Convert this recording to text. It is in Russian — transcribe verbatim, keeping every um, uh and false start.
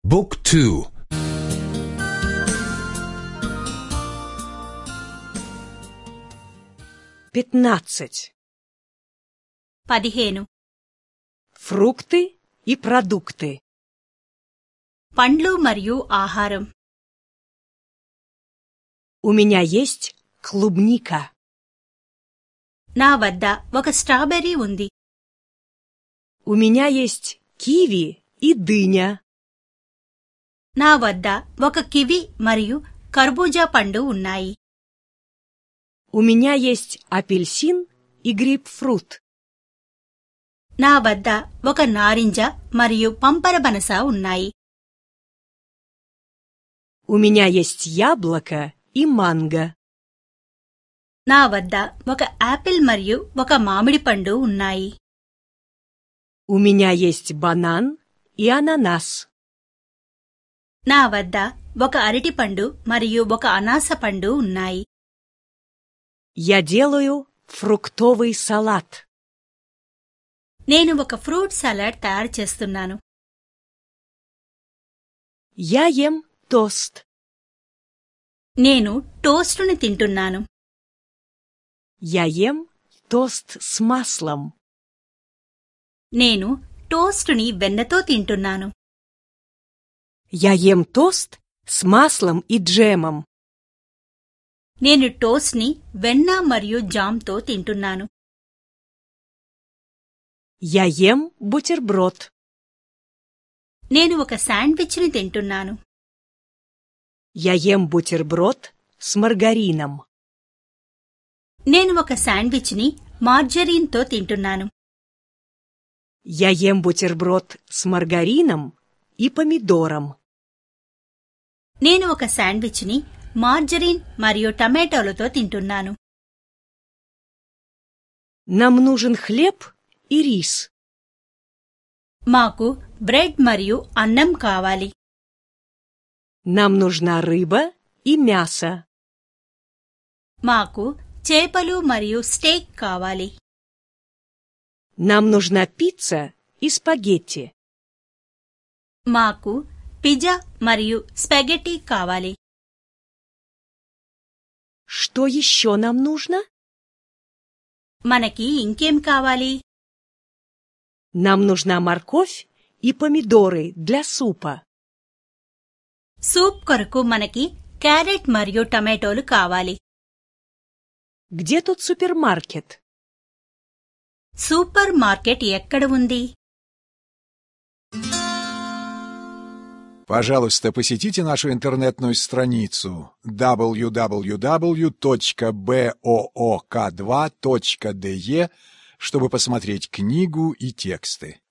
บุ๊กทู пятнадцать. పదిహేను. Фрукты и продукты. పండ్లు మరియు ఆహారం. У меня есть клубника. నా వద్ద ఒక స్ట్రాబెర్రీ ఉంది. У меня есть киви и дыня. నా వద్ద ఒక కివి మరియు కర్బూజా పండు ఉన్నాయి. У меня есть апельсин и грейпфрут. నా వద్ద ఒక నారింజ మరియు పంపరబనస ఉన్నాయి. У меня есть яблоко и манго. నా వద్ద ఒక యాపిల్ మరియు ఒక మామిడి పండు ఉన్నాయి. У меня есть банан и ананас. నా వద్ద ఒక అరటిపండు మరియు ఒక అనాస పండు ఉన్నాయి. Я делаю фруктовый салат. నేను ఒక ఫ్రూట్ సలాడ్ తయారు చేస్తున్నాను. Я ем тост. నేను టోస్టుని తింటున్నాను. Я ем тост с маслом. నేను టోస్టుని వెన్నతో తింటున్నాను. Я ем тост с маслом и джемом. నేను టోస్ట్ని వెన్న మరియు జామ్తో తింటున్నాను. Я ем бутерброд. నేను ఒక శాండ్విచ్ని తింటున్నాను. Я ем бутерброд с маргарином. నేను ఒక శాండ్విచ్ని మార్జరీన్తో తింటున్నాను. Я ем бутерброд с маргарином и помидором. నేను ఒక శాండ్విచ్ని మార్జరీన్ మరియు టమాటోలతో తింటున్నాను. Нам нужен хлеб и рис. మాకు బ్రెడ్ మరియు అన్నం కావాలి. Нам нужна рыба и мясо. మాకు చేపలు మరియు స్టేక్ కావాలి. Нам нужна пицца и спагетти. మాకు పిజ్జా మరియు స్పాగెటీ కావాలి. Что еще нам нужно? మనకి ఇంకేం కావాలి? Нам нужна морковь и помидоры для супа. సూప్ కొరకు మనకి క్యారెట్ మరియు టమాటోలు కావాలి. Где тут супермаркет? సూపర్ మార్కెట్ ఎక్కడ ఉంది? Пожалуйста, посетите нашу интернетную страницу дабл ю дабл ю дабл ю точка буок два точка де, чтобы посмотреть книгу и тексты.